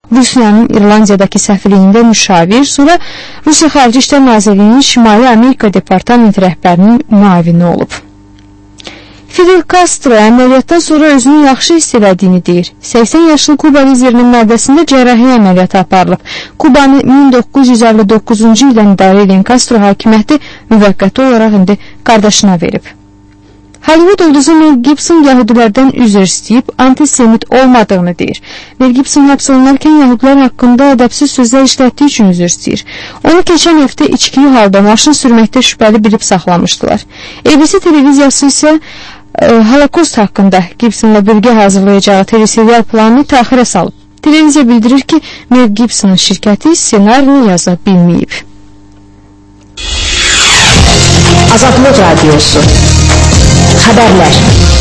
Rusiyanın İrlandiyadakı səfirliyində müşavir, sonra Rusiya Xarici İşlər Nazirliyinin Şimali Amerika Departamenti rəhbərinin müavini olub. Fidel Castro əməliyyatdan sonra özünü yaxşı hiss elədiyini deyir. 80 yaşlı Kuba liderinin mədəsində cərrahi əməliyyatı aparılıb. Kubanı 1959-cu ildən idarə edən Castro hakimiyyəti müvəqqəti olaraq indi qardaşına verib. Hollywood ulduzu Mel Gibson yahudilərdən üzr istəyib, antisemit olmadığını deyir. Mel Gibson həbs olunarkən yahudilər haqqında ədəbsiz sözlər işlətdiyi üçün üzr istəyir. Onu keçən həftə içkili halda maşın sürməkdə şübhəli bilib saxlamışdılar. ABC televiziyası isə Holokost haqqında Gibsonla birgə hazırlayacağı teleserial planını təxirə salıb. Televiziya bildirir ki, Mel Gibsonun şirkəti ssenarini yaza bilməyib. Azadlıq Radiosu Xəbərlər.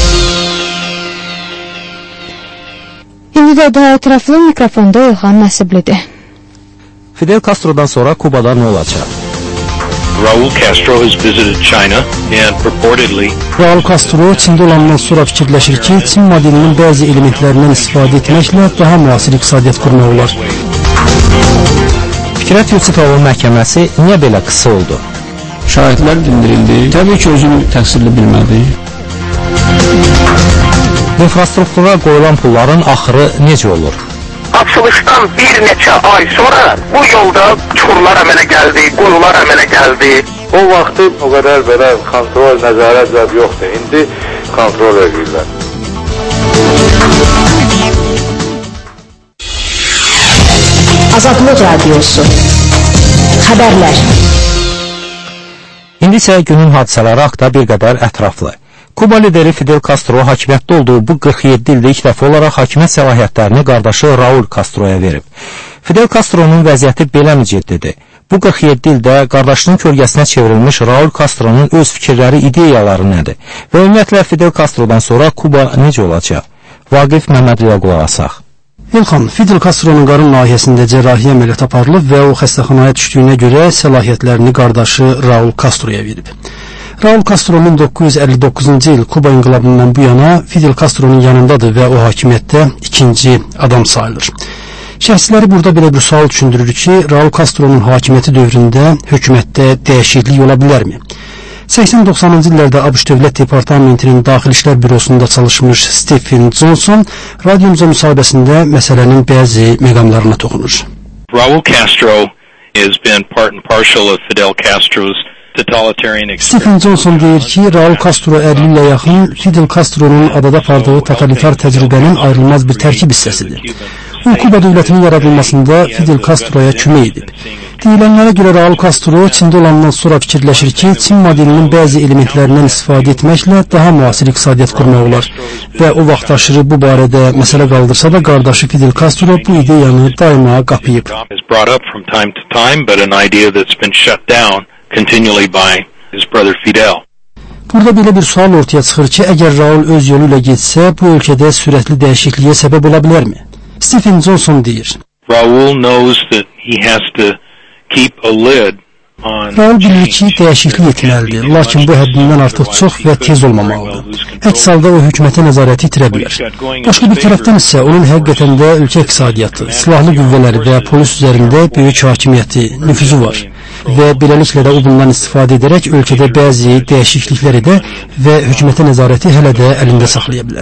İndi də daha ətraflı mikrofonda İlham Nəsiblidir. Fidel Castro'dan sonra Kubada nə olacaq? Raul Castro has visited China and purportedly Raul Castro Çində olandan sonra fikirləşir ki, Çin modelinin bəzi elementlərindən istifadə etməklə daha müasir iqtisadiyyat qurmaq olar. Fikrət Yusipovun məhkəməsi niyə belə qısa oldu? Şahidlər dindirildi. Təbii ki, özünü təqsirli bilmədi. İnfrastruktura qoyulan pulların axırı necə olur? Açılışdan bir neçə ay sonra bu yolda çukurlar əmələ gəldi, quyular əmələ gəldi. O vaxtı o qədər belə kontrol, nəzarət yoxdur. İndi kontrol edirlər. Azadlıq Radiosu Xəbərlər. İndi isə günün hadisələri haqda bir qədər ətraflı. Kuba lideri Fidel Castro hakimiyyətdə olduğu bu 47 ildə ilk dəfə olaraq hakimiyyət səlahiyyətlərini qardaşı Raul Castro'ya verib. Fidel Castro'nun vəziyyəti belə mi ciddidir? Bu 47 ildə qardaşının kölgəsinə çevrilmiş Raul Castro'nun öz fikirləri, ideyaları nədir? Və ümumiyyətlə Fidel Castro'dan sonra Kuba necə olacaq? Vaqif Məmmədliyə qulaq asaq. İlham, Fidel Castro'nun qarın nahiyəsində cərrahi əməliyyat aparılıb və o xəstəxanaya düşdüyünə görə səlahiyyətlərini qardaşı Raul Castro'ya verib. Raul Castro 1959-cu il Kuba inqilabından bu yana Fidel Castro'nun yanındadır və o hakimiyyətdə ikinci adam sayılır. Şəxsləri burada belə bir sual düşündürür ki, Raul Castro'nun hakimiyyəti dövründə hökumətdə dəyişiklik ola bilərmi? 80-90-cı illərdə ABŞ Dövlət Departamentinin Daxili İşlər Bürosunda çalışmış Stephen Johnson radiomuza müsahibəsində məsələnin bəzi məqamlarına toxunur. Raul Castro has been part and parcel of Fidel Castro's Stephen Johnson deyir ki, Raul Castro 50 ilə yaxın Fidel Castro'nun adada apardığı totalitar təcrübənin ayrılmaz bir tərkib hissəsidir. O, Kuba dövlətinin yaradılmasında Fidel Castro'ya kömək edib. Deyilənlərə görə Raul Castro Çində olandan sonra fikirləşir ki, Çin modelinin bəzi elementlərindən istifadə etməklə daha müasir iqtisadiyyat qurmaq olar və o vaxt aşırı bu barədə məsələ qaldırsa da qardaşı Fidel Castro bu ideyanı daima qapıyıb. Continually by his brother Fidel. Burada belə bir sual ortaya çıxır ki, əgər Raul öz yolu ilə getsə, bu ölkədə sürətli dəyişikliyə səbəb ola bilərmi? Stephen Johnson deyir. Raul knows that he has to keep a lid on. Raul bilir ki, dəyişiklik etməlidir, lakin bu həddindən artıq çox və tez olmamalıdır. Əks halda o hökumətə nəzarəti itirə bilər. Başqa bir tərəfdən isə onun həqiqətən də ölkə iqtisadiyyatı, silahlı qüvvələri və polis üzərində böyük hakimiyyəti, nüfuzu var. Və beləliklə də o bundan istifadə edərək ölkədə bəzi dəyişikliklər edə və hökumətə nəzarəti hələ də əlində saxlaya bilər.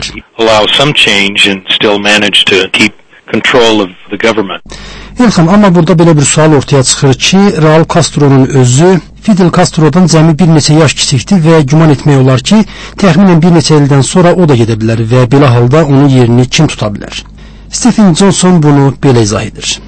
İlham, amma burada belə bir sual ortaya çıxır ki, Raul Castro'nun özü Fidel Castro'dan cəmi bir neçə yaş kiçikdir və güman etmək olar ki, təxminən bir neçə ildən sonra o da gedə bilər və belə halda onun yerini kim tuta bilər? Stephen Johnson bunu belə izah edir.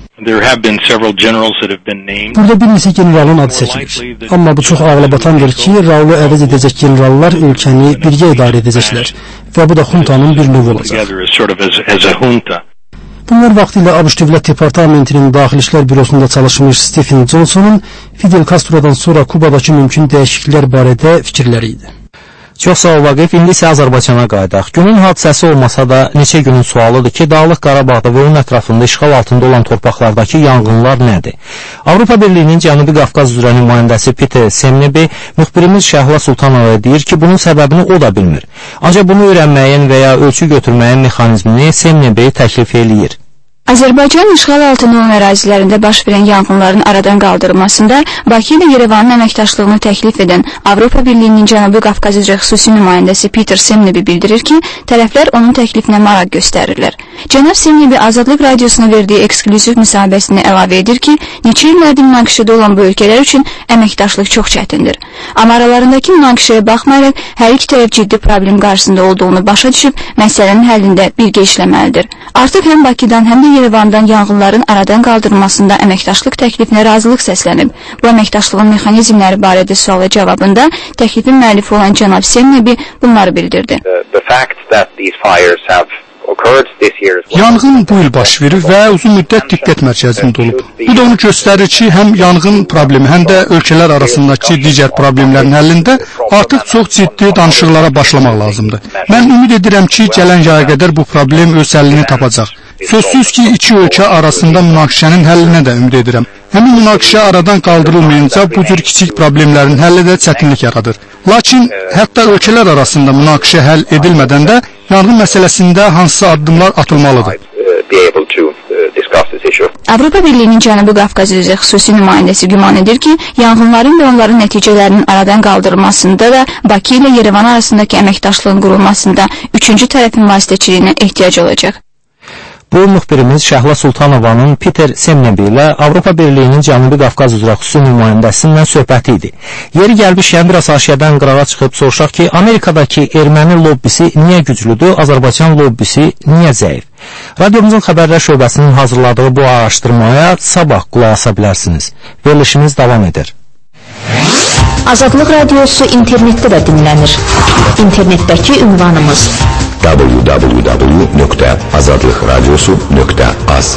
Burada bir neçə generalın adı çəkilir. Amma bu çox ağlabatandır ki, Raul'u əvəz edəcək generallar ölkəni birgə idarə edəcəklər və bu da xuntanın bir növü olacaq. Bunlar vaxtilə ABŞ Dövlət Departamentinin Daxili İşlər Bürosunda çalışmış Stephen Johnson'un Fidel Castro'dan sonra Kubadakı mümkün dəyişikliklər barədə fikirləri idi. Çox sağ ol Vaqif, indi isə Azərbaycana qayıdaq. Günün hadisəsi olmasa da neçə günün sualıdır ki, Dağlıq Qarabağda və onun ətrafında işğal altında olan torpaqlardakı yanğınlar nədir? Avropa Birliyinin Cənubi Qafqaz üzrə nümayəndəsi Peter Semnebi müxbirimiz Şəhla Sultanova deyir ki, bunun səbəbini o da bilmir. Ancaq bunu öyrənməyin və ya ölçü götürməyin mexanizmini Semnebi təklif eləyir. Azərbaycan işğal altında olan ərazilərində baş verən yanğınların aradan qaldırılmasında Bakı ilə Yerevanın əməkdaşlığını təklif edən Avropa Birliyinin Cənubi Qafqaz üzrə xüsusi nümayəndəsi Peter Semnebi bildirir ki, tərəflər onun təklifinə maraq göstərirlər. Cənab Semnebi Azadlıq Radiosuna verdiyi eksklüziv müsahibəsini əlavə edir ki, neçə illərdir münaqişədə olan bu ölkələr üçün əməkdaşlıq çox çətindir. Amma aralarındakı münaqişəyə baxmayaraq, hər iki tərəf ciddi problem qarşısında olduğunu başa düşüb, məsələnin həllində birgə işləməlidir. Artıq həm Bakıdan, həm də Yerevandan yanğınların aradan qaldırılmasında əməkdaşlıq təklifinə razılıq səslənib. Bu əməkdaşlığın mexanizmləri barədə suala cavabında təklifin müəllifi olan cənab Semnebi bunları bildirdi. Yanğın bu il baş verir və uzun müddət diqqət mərkəzində olub. Bu da onu göstərir ki, həm yanğın problemi, həm də ölkələr arasındakı digər problemlərin həllində artıq çox ciddi danışıqlara başlamaq lazımdır. Mən ümid edirəm ki, gələn yaya qədər bu problem öz həllini tapacaq. Sözsüz ki, iki ölkə arasında münaqişənin həllinə də ümid edirəm. Həmin münaqişə aradan qaldırılmayınca bu cür kiçik problemlərin həlli də çətinlik yaradır. Lakin hətta ölkələr arasında münaqişə həll edilmədən də yanğın məsələsində hansısa addımlar atılmalıdır. Avropa Birliyinin Cənubi Qafqaz üzrə xüsusi nümayəndəsi güman edir ki, yanğınların və onların nəticələrinin aradan qaldırılmasında da Bakı ilə Yerevan arasındakı əməkdaşlığın qurulmasında üçüncü tərəfin vasitəçiliyinə ehtiyac olacaq. Bu müxbirimiz Şəhla Sultanovanın Peter Semnebi ilə Avropa Birliyinin Cənubi Qafqaz üzrə xüsusi nümayəndəsindən söhbəti idi. Yeri gəlmişkən biraz aşağıdan qırağa çıxıb soruşaq ki, Amerikadakı erməni lobbisi niyə güclüdür, Azərbaycan lobbisi niyə zəif? Radiomuzun xəbərlər şöbəsinin hazırladığı bu araşdırmaya sabah qulaq asa bilərsiniz. Verilişimiz davam edir. Azadlıq Radiosu internetdə də dinlənir. İnternetdəki ünvanımız www.azadlıqradiosu.az.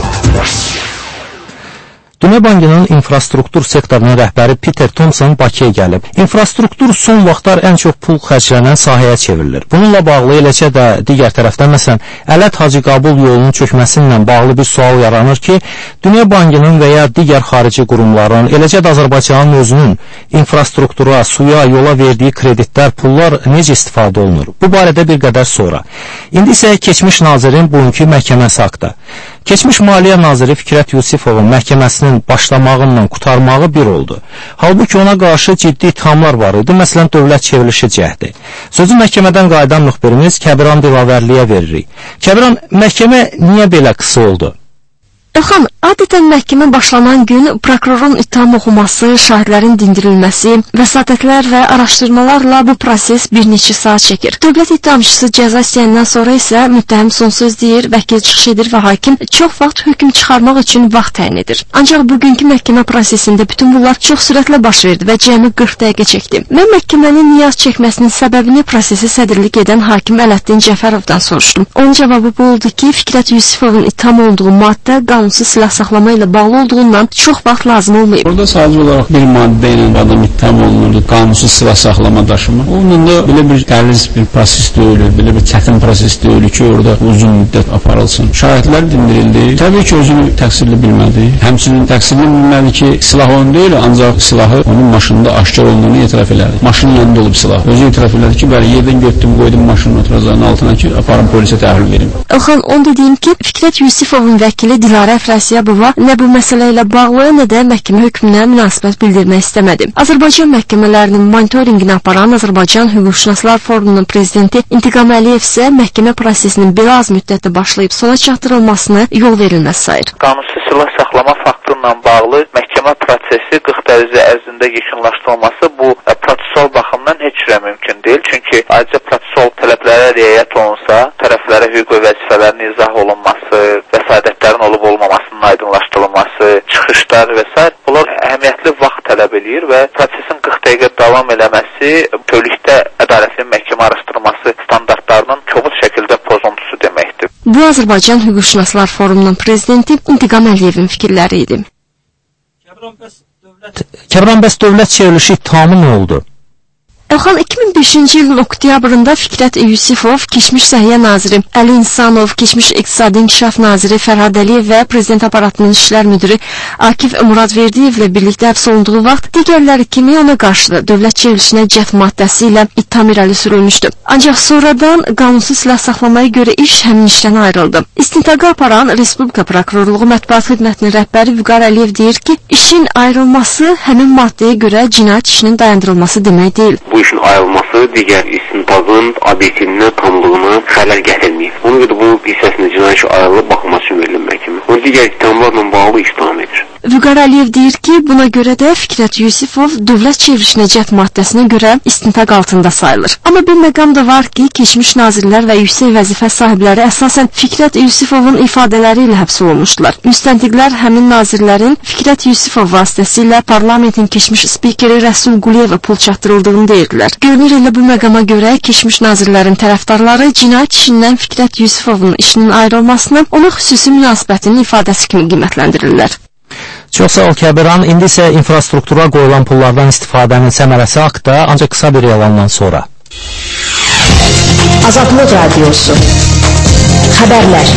Dünya Bankının infrastruktur sektorunun rəhbəri Peter Thompson Bakıya gəlib. İnfrastruktur son vaxtlar ən çox pul xərclənən sahəyə çevrilir. Bununla bağlı eləcə də digər tərəfdən məsələn Ələt Hacı Qabul yolunun çökməsi ilə bağlı bir sual yaranır ki, Dünya Bankının və ya digər xarici qurumların, eləcə də Azərbaycanın özünün infrastruktura, suya, yola verdiyi kreditlər, pullar necə istifadə olunur? Bu barədə bir qədər sonra. İndi isə keçmiş nazirin bugünkü məhkəməsi haqda. Keçmiş Maliyyə naziri Fikrət Yusifovun məhkəməsinin başlamağından qurtarmağı bir oldu. Halbuki ona qarşı ciddi ithamlar var idi, məsələn dövlət çevrilişi cəhdi. Sözü məhkəmədən qayıdan müxbirimiz Kəbiran Dilavərliyə veririk. Kəbiran, məhkəmə niyə belə qısa oldu? Elxan, adətən məhkəmə başlanan gün prokurorun ittiham oxuması, şahidlərin dindirilməsi, vəsatətlər və araşdırmalarla bu proses bir neçə saat çəkir. Dövlət ittihamçısı cəza istəyəndən sonra isə müttəhim son söz deyir, vəkil çıxış edir və hakim çox vaxt hökm çıxarmaq üçün vaxt təyin edir. Ancaq bugünkü məhkəmə prosesində bütün bunlar çox sürətlə baş verdi və cəmi 40 dəqiqə çəkdi. Mən məhkəmənin niyaz çəkməsinin səbəbini prosesi sədrlik edən hakim Ələddin Cəfərovdan soruşdum. Onun cavabı bu oldu ki, Fikrət Yusifovun ittiham olduğu maddə qanunsuz silah saxlama ilə bağlı olduğundan çox vaxt lazım olmayıb. Orada sadəcə olaraq bir maddə ilə adam ittiham olunurdu, qanunsuz silah saxlama daşıma. Onun da belə bir qəliz bir proses deyil, belə bir çətin proses deyil ki, orada uzun müddət aparılsın. Şahidlər dindirildi. Təbii ki, özünü təqsirli bilmədi. Həmçinin təqsirli bilmədi ki, silah onun deyil, ancaq silahı onun maşınında aşkar olduğunu etiraf elədi. Maşının yanında olub silah. Özü etiraf elədi ki, bəli, yerdən götürdüm, qoydum maşının oturacağının altına ki, aparım polisə təhvil verim. Elxan, onu dediyim ki, Fikrət Yusifovun vəkili Dilarə Əfrasiyabova nə bu məsələ ilə bağlı, nə də məhkəmə hökmünə münasibət bildirmək istəmədi. Azərbaycan məhkəmələrinin monitorinqini aparan Azərbaycan Hüquqşünaslar Forumunun prezidenti İntiqam Əliyev isə məhkəmə prosesinin bir az müddətdə başlayıb sona çatdırılmasını yol verilməz sayır. Qanunsuz silah saxlama faktı ilə bağlı məhkəmə prosesi 40 dərəcə ərzində yekunlaşdırılması bu prosessual baxımdan heç cürə mümkün deyil. Çünki ayrıca prosessual tələblərə riayət olunsa, tərəflərə hüquq və vəzifələrin izah olunması, vəsadətlərin olub-olmamasının aydınlaşdırılması, çıxışlar və s. bunlar əhəmiyyətli vaxt tələb edir və prosesin 40 dəqiqə davam eləməsi bütövlükdə ədalətli məhkəmə araşdırması standartlarının kobud şəkildə pozuntusu deməkdir. Bu Azərbaycan Hüquqşünaslar Forumunun prezidenti İntiqam Əliyevin fikirləri idi. Kəbran, bəs dövlət çevrilişi ittihamı nə oldu? Elxan 2005-ci ilin oktyabrında Fikrət Yusifov, keçmiş Səhiyyə naziri Əli İnsanov, keçmiş İqtisadi İnkişaf naziri Fərhad Əliyev və Prezident aparatının işlər müdiri Akif Muradverdiyevlə birlikdə həbs olunduğu vaxt digərləri kimi ona qarşı dövlət çevrilişinə cəhd maddəsi ilə ittiham irəli sürülmüşdü. Ancaq sonradan qanunsuz silah saxlamaya görə iş həmin işdən ayrıldı. İstintaqı aparan Respublika Prokurorluğu Mətbuat Xidmətinin rəhbəri Vüqar Əliyev deyir ki, işin ayrılması həmin maddəyə görə cinayət işinin dayandırılması demək deyil. Bu işin ayrılması digər istintaqın obyektivini, tamlığını xələl gətirməyib. Ona görə bu hissəsində cinayət işi ayrılıb baxılması üçün verilən məhkəmə. O digər ittihamlarla bağlı iş davam edir. Vüqar Əliyev deyir ki, buna görə də Fikrət Yusifov dövlət çevrilişinə cəhd maddəsinə görə istintaq altında sayılır. Amma bir məqam da var ki, keçmiş nazirlər və yüksək vəzifə sahibləri əsasən Fikrət Yusifovun ifadələri ilə həbs olunmuşdular. Müstəntiqlər həmin nazirlərin Fikrət Yusifov vasitəsilə parlamentin keçmiş spikeri Rəsul Quliyevə pul çatdırıldığını deyirdilər. Görünür elə bu məqama görə keçmiş nazirlərin tərəfdarları cinayət işindən Fikrət Yusifovun işinin ayrılmasını ona xüsusi münasibətinin ifadəsi kimi qiymətləndirirlər. Çox sağ ol Kəbiran. İndi isə infrastruktura qoyulan pullardan istifadənin səmərəsi haqqında ancaq qısa bir elandan sonra. Azadlıq Radiosu Xəbərlər.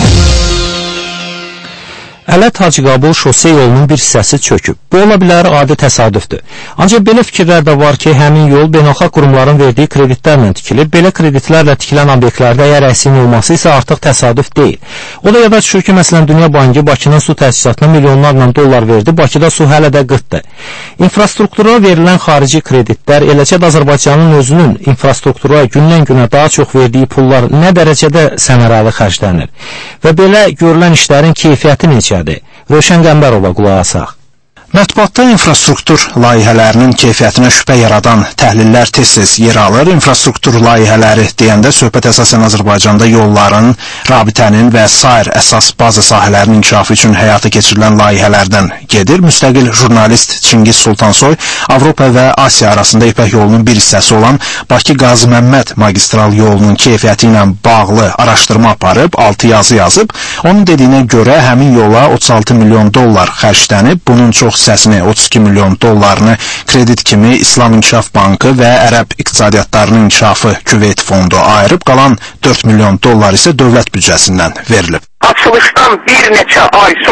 Ələt Hacıqabul şose yolunun bir hissəsi çöküb. Bu ola bilər adi təsadüfdür. Ancaq belə fikirlər də var ki, həmin yol beynəlxalq qurumların verdiyi kreditlərlə tikilib. Belə kreditlərlə tikilən obyektlərdə əgər əksiyin olması isə artıq təsadüf deyil. O da yada düşür ki, məsələn, Dünya Bankı Bakının su təchizatına milyonlarla dollar verdi. Bakıda su hələ də qıtdır. İnfrastruktura verilən xarici kreditlər, eləcə də Azərbaycanın özünün infrastruktura gündən-günə daha çox verdiyi pullar nə dərəcədə səmərəli xərclənir və belə görülən işlərin keyfiyyəti necə? Rövşən Qəmbərova qulaq asaq. Mətbuatda infrastruktur layihələrinin keyfiyyətinə şübhə yaradan təhlillər tez-tez yer alır. İnfrastruktur layihələri deyəndə söhbət əsasən Azərbaycanda yolların, rabitənin və sair əsas baza sahələrinin inkişafı üçün həyata keçirilən layihələrdən gedir. Müstəqil jurnalist Çingiz Sultansoy Avropa və Asiya arasında İpək yolunun bir hissəsi olan Bakı-Qazi Məmməd magistral yolunun keyfiyyəti ilə bağlı araşdırma aparıb, altı yazı yazıb. Onun dediyinə görə həmin yola 36 milyon dollar xərclənib. Bunun çox hissəsini 32 milyon dollarını kredit kimi İslam İnkişaf Bankı və Ərəb İqtisadiyyatlarının İnkişafı Küveyt Fondu ayırıb, qalan 4 milyon dollar isə dövlət büdcəsindən verilib. Açılışdan bir neçə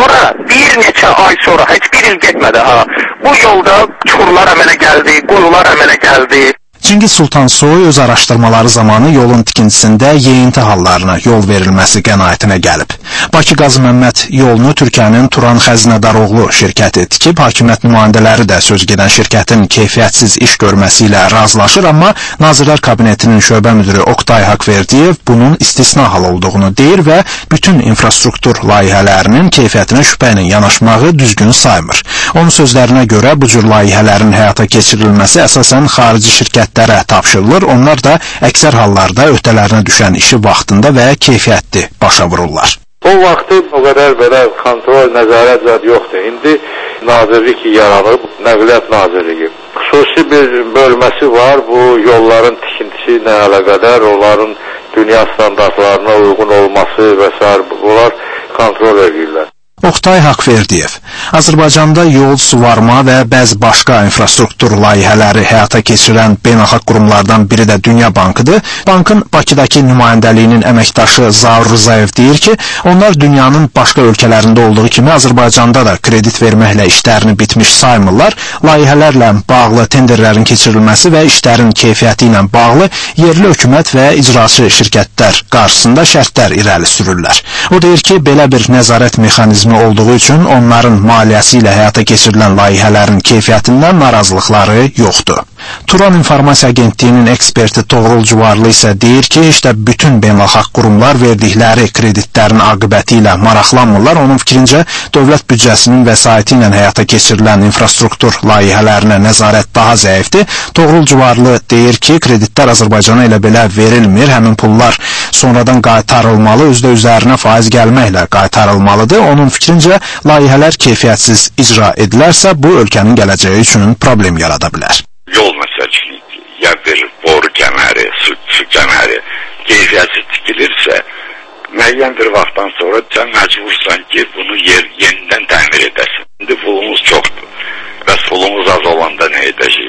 ay sonra, heç bir il getmədi ha, bu yolda çukurlar əmələ gəldi, quyular əmələ gəldi. Çingiz Sultansoy öz araşdırmaları zamanı yolun tikintisində yeyinti hallarına yol verilməsi qənaətinə gəlib. Bakı-Qazi Məmməd yolunu Türkiyənin Turan Xəzinədaroğlu şirkəti tikib, hakimiyyət nümayəndələri də söz gedən şirkətin keyfiyyətsiz iş görməsi ilə razılaşır, amma Nazirlər Kabinetinin şöbə müdürü Oktay Haqverdiyev bunun istisna hal olduğunu deyir və bütün infrastruktur layihələrinin keyfiyyətinə şübhə ilə yanaşmağı düzgün saymır. Onun sözlərinə görə bu cür layihələrin həyata keçirilməsi əsasən xarici şirkətlərə tapşırılır, onlar da əksər hallarda öhdələrinə düşən işi vaxtında və keyfiyyətli başa vururlar. O vaxtı o qədər belə kontrol, nəzarət zad yoxdur. İndi nazirlik yaranıb, Nəqliyyat Nazirliyi. Xüsusi bir bölməsi var, bu yolların tikintisi ilə əlaqədar, onların dünya standartlarına uyğun olması və s. bunlar kontrol edirlər. Oktay Haqverdiyev, Azərbaycanda yol, suvarma və bəzi başqa infrastruktur layihələri həyata keçirən beynəlxalq qurumlardan biri də Dünya Bankıdır. Bankın Bakıdakı nümayəndəliyinin əməkdaşı Zaur Rızayev deyir ki, onlar dünyanın başqa ölkələrində olduğu kimi Azərbaycanda da kredit verməklə işlərini bitmiş saymırlar. Layihələrlə bağlı tenderlərin keçirilməsi və işlərin keyfiyyəti ilə bağlı yerli hökumət və icraçı şirkətlər qarşısında şərtlər irəli sürürlər. O deyir ki, belə bir nəzarət mexanizmi olduğu üçün onların maliyyəsi ilə həyata keçirilən layihələrin keyfiyyətindən narazılıqları yoxdur. Turan İnformasiya Agentliyinin eksperti Toğrul Cuvarlı isə deyir ki, heç də bütün beynəlxalq qurumlar verdikləri kreditlərin aqibəti ilə maraqlanmırlar. Onun fikrincə, dövlət büdcəsinin vəsaiti ilə həyata keçirilən infrastruktur layihələrinə nəzarət daha zəifdir. Toğrul Cuvarlı deyir ki, kreditlər Azərbaycana elə belə verilmir, həmin pullar sonradan qaytarılmalı, özdə üzərinə faiz gəlməklə qaytarılmalıdır. Onun fikrincə, layihələr keyfiyyətsiz icra edilərsə, bu ölkənin gələcəyi üçün problem yarada bilər. Yol məsəlçiliyi, ya bir boru kəməri, su kəməri keyfiyyətsiz tikilirsə, müəyyən bir vaxtdan sonra sən məcbursan ki, bunu yenidən təmir edəsin. İndi pulumuz çoxdur və pulumuz az olanda nə edəcəyik?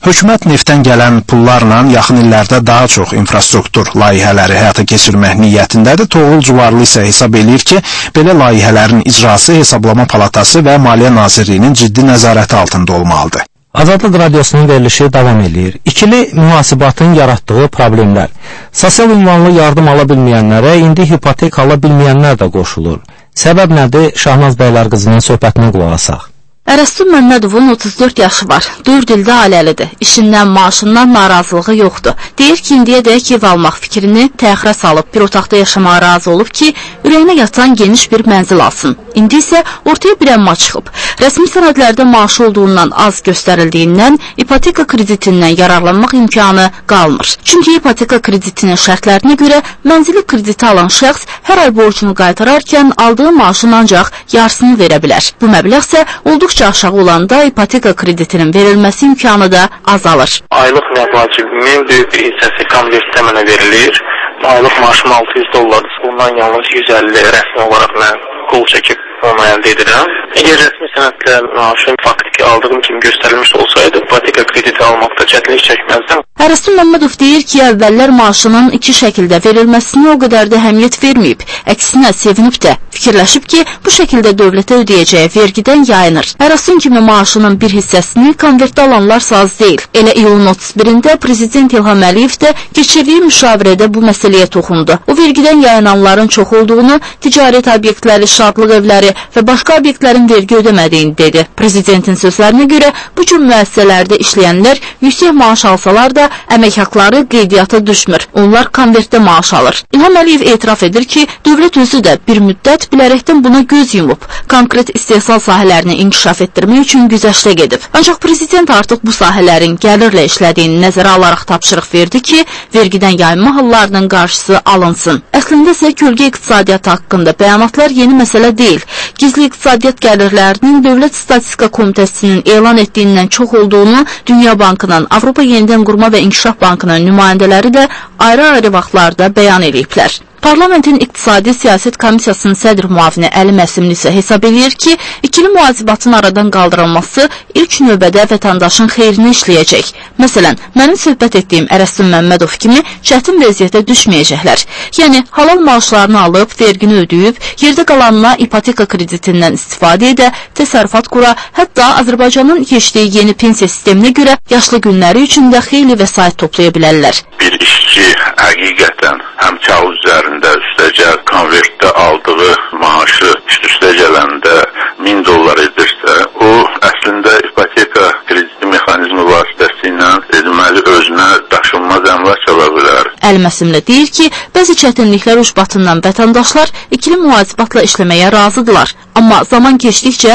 Hökumət neftdən gələn pullarla yaxın illərdə daha çox infrastruktur layihələri həyata keçirmək niyyətindədir. Toğrul Cuvarlı isə hesab eləyir ki, belə layihələrin icrası Hesablama Palatası və Maliyyə Nazirliyinin ciddi nəzarəti altında olmalıdır. Azadlıq radiosunun verilişi davam edir. İkili mühasibatın yaratdığı problemlər. Sosial ünvanlı yardım ala bilməyənlərə indi hipotek ala bilməyənlər də qoşulur. Səbəb nədir? Şahnaz bəylər qızının söhbətinə qulaq asaq. Ərəstun Məmmədovun 34 yaşı var. 4 ildə ailəlidir. İşindən, maaşından narazılığı yoxdur. Deyir ki, indiyədək ev almaq fikrini təxirə salıb, bir otaqda yaşamağa razı olub ki, ürəyinə yatan geniş bir mənzil alsın. İndi isə ortaya bir əmma çıxıb. Rəsmi sənədlərdə maaşı olduğundan az göstərildiyindən ipoteka kreditindən yararlanmaq imkanı qalmır. Çünki ipoteka kreditinin şərtlərinə görə mənzili krediti alan şəxs hər ay borcunu qaytararkən aldığı maaşın ancaq yarısını verə bilər. Bu məbləğ isə olduqca aşağı olanda ipoteka kreditinin verilməsi imkanı da azalır. Aylıq nəqd vacibimin böyük bir hissəsi konvertdə mənə verilir. Aylıq maaşım $600. Bundan yalnız 150 rəsmi olaraq mən qol çəkib onu əldə edirəm. Əgər rəsmi sənədlə maaşım faktiki aldığım kimi göstərilmiş olsaydı, ipoteka krediti almaqda çətinlik çəkməzdim. Ərəstun Məmmədov deyir ki, əvvəllər maaşının 2 şəkildə verilməsinə o qədər də əhəmiyyət verməyib. Əksinə sevinib də, fikirləşib ki, bu şəkildə dövlətə ödəyəcəyi vergidən yayınır. Ərəstun kimi maaşının bir hissəsini konvertdə alanlar az deyil. Elə iyulun 31-də Prezident İlham Əliyev də keçirdiyi müşavirədə bu məsələyə toxundu. O vergidən yayınanların çox olduğunu, ticarət obyektləri, şadlıq evləri və başqa obyektlərin vergi ödəmədiyini dedi. Prezidentin sözlərinə görə bu cür müəssisələrdə işləyənlər yüksək maaş alsalar da əmək haqları qeydiyyata düşmür. Onlar konvertdə maaş alır. İlham Əliyev etiraf edir ki, dövlət özü də bir müddət bilərəkdən buna göz yumub. Konkret istehsal sahələrini inkişaf etdirmək üçün güzəştə gedib. Ancaq prezident artıq bu sahələrin gəlirlə işlədiyini nəzərə alaraq tapşırıq verdi ki, vergidən yayınma hallarının qarşısı alınsın. Əslində isə kölgə iqtisadiyyatı haqqında bəyanatlar yeni məsələ deyil. Gizli iqtisadiyyat gəlirlərinin Dövlət Statistika Komitəsinin elan etdiyindən çox olduğunu Dünya Bankının, Avropa Yenidən Qurma və İnkişaf Bankının nümayəndələri də ayrı-ayrı vaxtlarda bəyan ediblər. Parlamentin İqtisadi Siyasət Komissiyasının sədr müavini Əli Məsimli isə hesab edir ki, ikili mühasibatın aradan qaldırılması ilk növbədə vətəndaşın xeyrinə işləyəcək. Məsələn, mənim söhbət etdiyim Ərəstun Məmmədov kimi çətin vəziyyətə düşməyəcəklər. Yəni, halal maaşlarını alıb, vergini ödəyib, yerdə qalanına ipoteka kreditindən istifadə edə, təsərrüfat qura, hətta Azərbaycanın keçdiyi yeni pensiya sisteminə görə yaşlı günləri üçün də xeyli vəsait toplaya bilərlər. Bir işçi həqiqətən həm kağız üzərində üstəcə konvertdə aldığı maaşı üst-üstə gələndə $1000 edirsə, o əslində ipoteka krediti mexanizmi vasitəsilə deməli özünə daşınmaz əmlak ala bilər. Əli Məsimli deyir ki, bəzi çətinliklər ucbatından vətəndaşlar ikili mühasibatla işləməyə razıdırlar. Amma zaman keçdikcə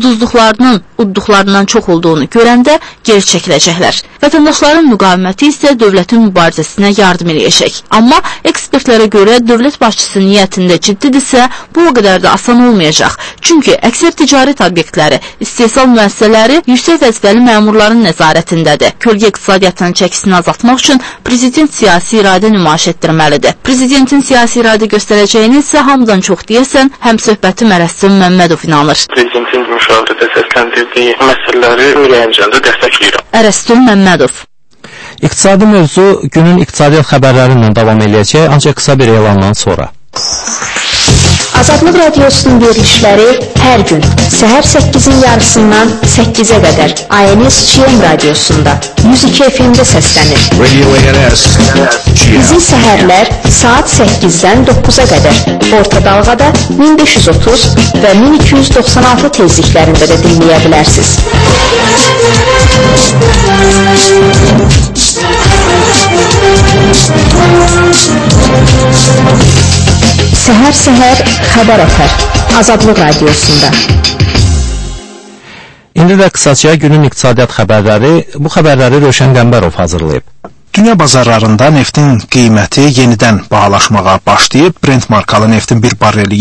udduqlarından çox olduğunu görəndə geri çəkiləcəklər. Vətəndaşların müqaviməti isə dövlətin mübarizəsinə yardım eləyəcək. Amma ekspertlərə görə dövlət başçısı niyyətində ciddidirsə, bu o qədər də asan olmayacaq. Çünki əksər ticarət obyektləri, istehsal müəssisələri yüksək vəzifəli məmurların nəzarətindədir. Kölgə iqtisadiyyatının çəkisini azaltmaq üçün prezident siyasi iradə nümayiş etdirməlidir. Prezidentin siyasi iradə göstərəcəyini isə hamıdan çox deyəsən, həm söhbəti Ərəstun Məmmədov inanır. Prezidentin müşavirədə səsləndirdiyi məsələləri ürəyimcəndə dəstəkləyirəm. Ərəstun Məmmədov. İqtisadi mövzu günün iqtisadiyyat xəbərləri ilə davam eləyəcək, ancaq qısa bir elandan sonra. Azadlıq Radiosunun verilişləri hər gün səhər 8-in yarısından 8-ə qədər ANS-GM radiosunda 102 FM-də səslənir. Bizi səhərlər saat 8-dən 9-a qədər orta dalğada 1530 və 1296 tezliklərində də dinləyə bilərsiniz. Səhər-səhər xəbər ötər Azadlıq Radiosunda. İndi də qısaca günün iqtisadiyyat xəbərləri, bu xəbərləri Rövşən Qəmbərov hazırlayıb. Dünya bazarlarında neftin qiyməti yenidən bahalaşmağa başlayıb. Brent markalı neftin bir barreli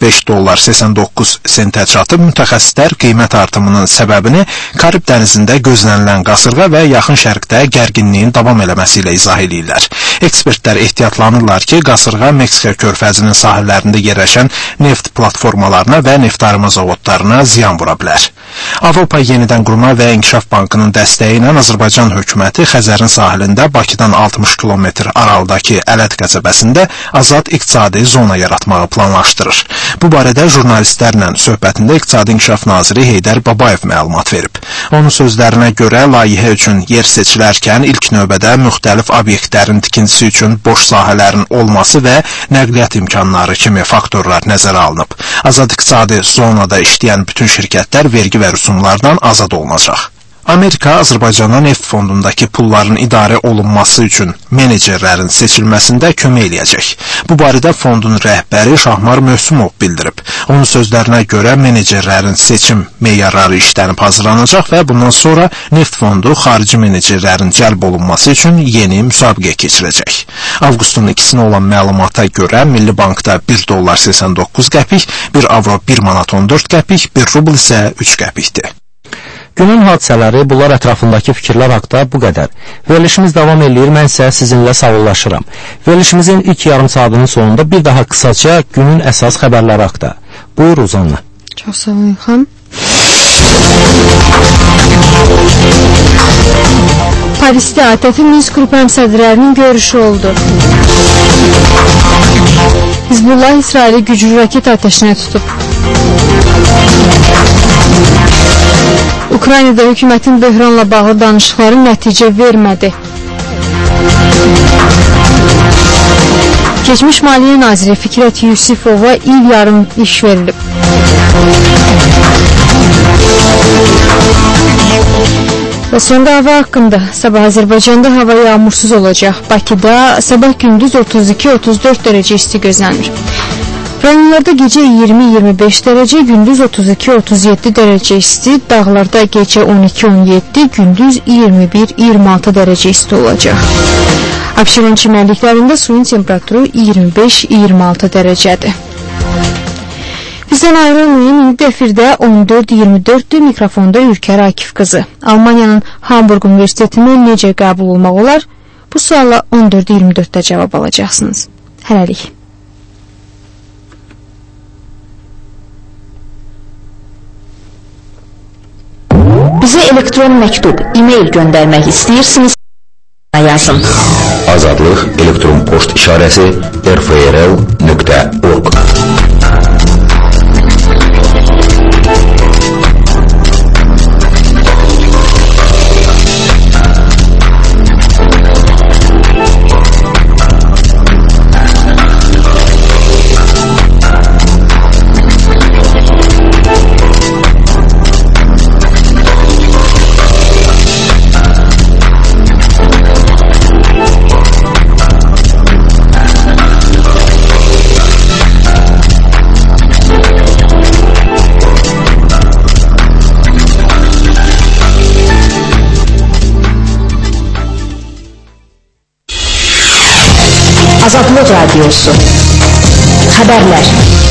$75.89 çatıb. Mütəxəssislər qiymət artımının səbəbini Karib dənizində gözlənilən qasırğa və Yaxın Şərqdə gərginliyin davam eləməsi ilə izah edirlər. Ekspertlər ehtiyatlanırlar ki, qasırğa Meksika körfəzinin sahillərində yerləşən neft platformalarına və neftarıma zavodlarına ziyan vura bilər. Avropa Yenidən Qurma və İnkişaf Bankının dəstəyi ilə Azərbaycan hökuməti Xəzərin sahilində Bakıdan 60 kilometr aralıdakı Ələt qəsəbəsində azad iqtisadi zona yaratmağı planlaşdırır. Bu barədə jurnalistlərlə söhbətində İqtisadi İnkişaf Naziri Heydər Babayev məlumat verib. Onun sözlərinə görə layihə üçün yer seçilərkən ilk növbədə müxtəlif obyektlərin tikintisi üçün boş sahələrin olması və nəqliyyat imkanları kimi faktorlar nəzərə alınıb. Azad iqtisadi zonada işləyən bütün şirkətlər vergi və rüsumlardan azad olunacaq. Amerika Azərbaycana neft fondundakı pulların idarə olunması üçün menecerlərin seçilməsində kömək eləyəcək. Bu barədə fondun rəhbəri Şahmar Möhsümov bildirib. Onun sözlərinə görə menecerlərin seçim meyarları işlənib hazırlanacaq və bundan sonra neft fondu xarici menecerlərin cəlb olunması üçün yeni müsabiqə keçirəcək. Avqustun 2-sinə olan məlumata görə Milli Bankda 1 dollar 89 qəpik, 1 avro 1 manat 14 qəpik, 1 rubl isə 3 qəpikdir. Günün hadisələri, bunlar ətrafındakı fikirlər haqda bu qədər. Verilişimiz davam edir, mən isə sizinlə sağollaşıram. Verilişimizin ilk yarım saatının sonunda bir daha qısaca günün əsas xəbərləri haqda. Buyur Uzanla. Çox sağ olun, xan. Parisdə ATƏT Minsk qrupu həmsədrlərinin görüşü oldu. Hizbullah İsraili güclü raket ateşinə tutub. Ukraynada hökumətin böhranla bağlı danışıqları nəticə vermədi. Keçmiş Maliyyə Naziri Fikrət Yusifova il yarım iş verilib. Və sonda hava haqqında. Sabah Azərbaycanda hava yağmursuz olacaq. Bakıda sabah gündüz 32-34 dərəcə isti gözlənir. Rayonlarda gecə 20-25 dərəcə, gündüz 32-37 dərəcə isti, dağlarda gecə 12-17, gündüz 21-26 dərəcə isti olacaq. Abşeron çimərliklərində suyun temperaturu 25-26 dərəcədir. Bizdən ayrılmayın, indi efirdə 14-24-dür, mikrofonda Ülker Akif qızı. Almaniyanın Hamburg Universitetinə necə qəbul olmaq olar? Bu suala 14-24-də cavab alacaqsınız. Hələlik. Bizə elektron məktub, e-mail göndərmək istəyirsiniz? Yazın. Azadlıq elektron post işarəsi rfrl.org. Azadlıq Radiosu. Xəbərlər.